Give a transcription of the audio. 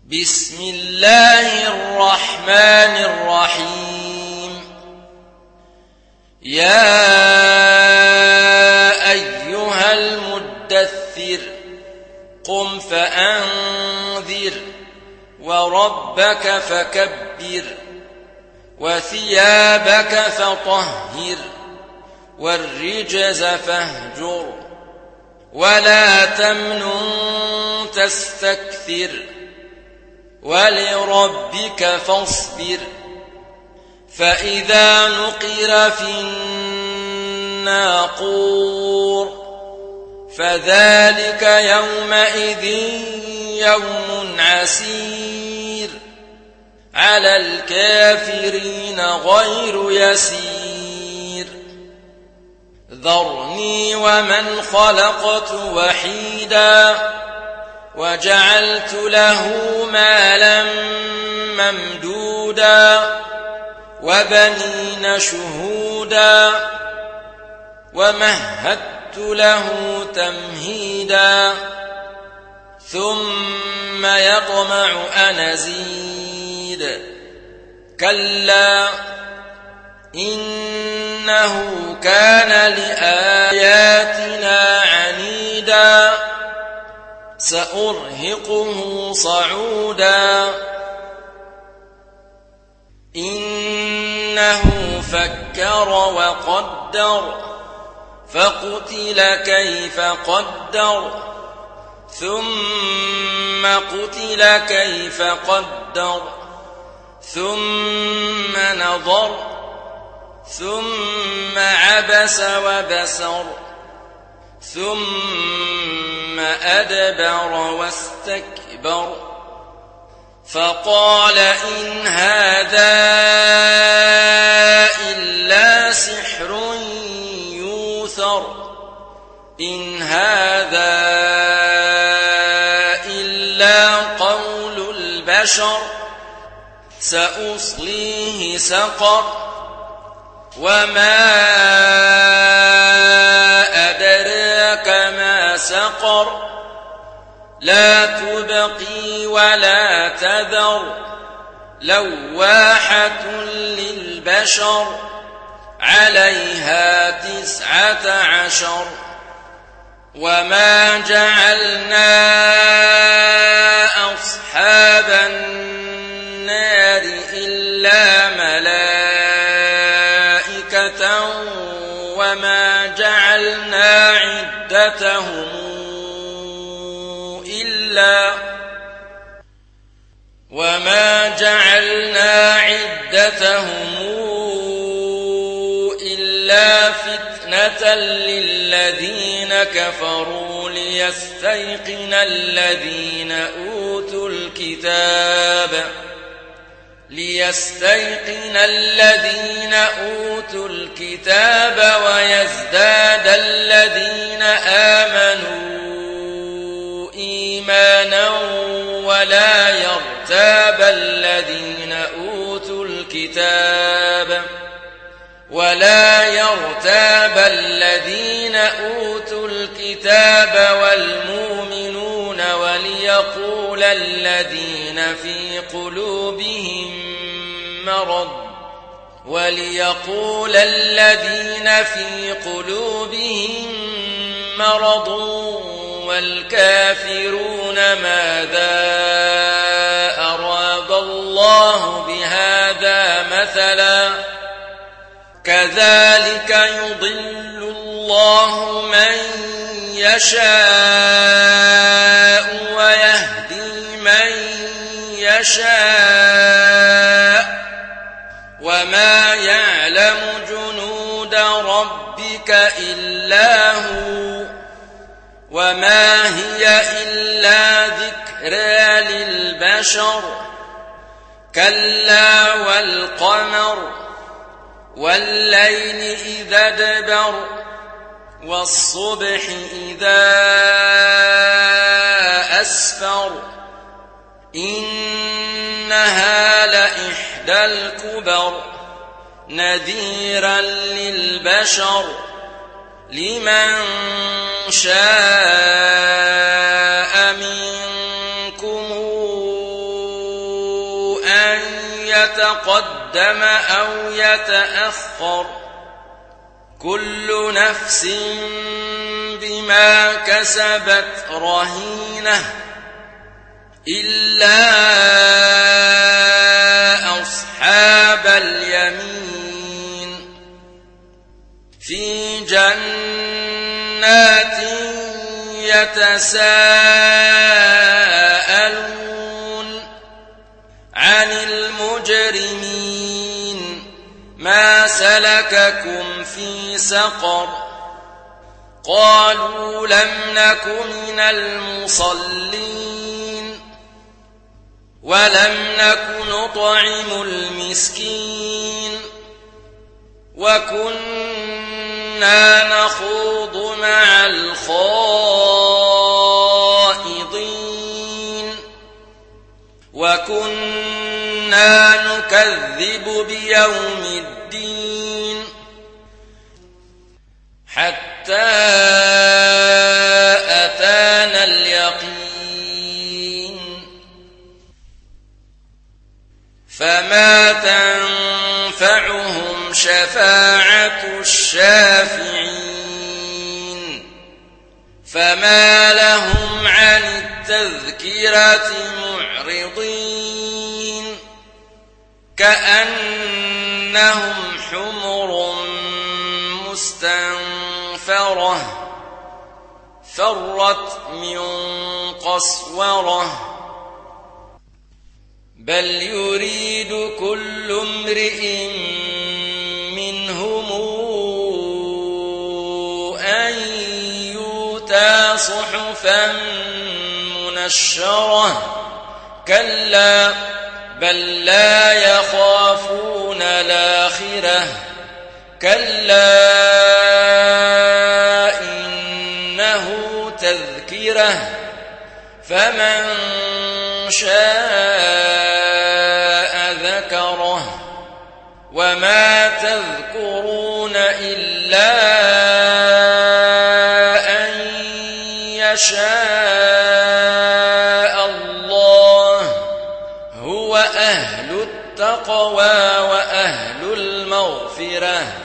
بسم الله الرحمن الرحيم. يا أيها المدثر قم فأنذر وربك فكبر وثيابك فطهر والرجز فاهجر ولا تمنن تستكثر ولربك فاصبر. فإذا نقر في الناقور فذلك يومئذ يوم عسير على الكافرين غير يسير. ذرني ومن خلقت وحيدا وجعلت له مالا ممدودا وبنين شهودا ومهدت له تمهيدا ثم يطمع أن أزيد. كلا إنه كان لآياتنا عنيدا سأرهقه صعودا. إنه فكر وقدر فقتل كيف قدر ثم قتل كيف قدر ثم نظر ثم عبس وبسر ثم أدبر واستكبر فقال إن هذا إلا سحر يوثر إن هذا إلا قول البشر سأصليه سقر وما أدراك ما سقر لا تبقي ولا تذر لواحة للبشر عليها 19. وما جعلنا أصحاب النار إلا ملائكة وما جعلنا عدتهم إلا فتنة للذين كفروا ليستيقن الذين أوتوا الكتاب ويزداد الذين آمنوا إيمانا ولا يرتاب الذين أوتوا الكتاب والمؤمنون وليقول الذين في قلوبهم مرض والكافرون ماذا أراد الله بهذا مثلا كذلك يضل الله من يشاء ويهدي من يشاء وما يعلم جنود ربك إلا هو وما هي إلا ذكرى للبشر. كلا والقمر والليل إذا ادبر والصبح إذا أسفر إنها لإحدى الكبر نذيرا للبشر لمن شاء منكم أن يتقدم أو يتأخر كل نفس بما كسبت رهينة إلا أصحاب اليمين في جنات يتساءلون عن المجرمين ما سلككم في سقر قالوا لم نك من المصلين ولم نك نطعم المسكين وكنا نخوض مع الخائضين وكنا نكذب بيوم الدين حتى أتانا اليقين فما تنفعهم شفاعة الشافعين فما لهم عن التذكرة معرضين كأنهم حمر مستنفرة فرت من قسورة بل يريد كل امرئ منهم أن يؤتى صحفا منشرة كلا بل لا يخافون الآخرة كلا إنه تذكرة فمن شاء ذكره وما تذكرون إلا أن يشاء الله هو أهل التقوى وأهل المغفرة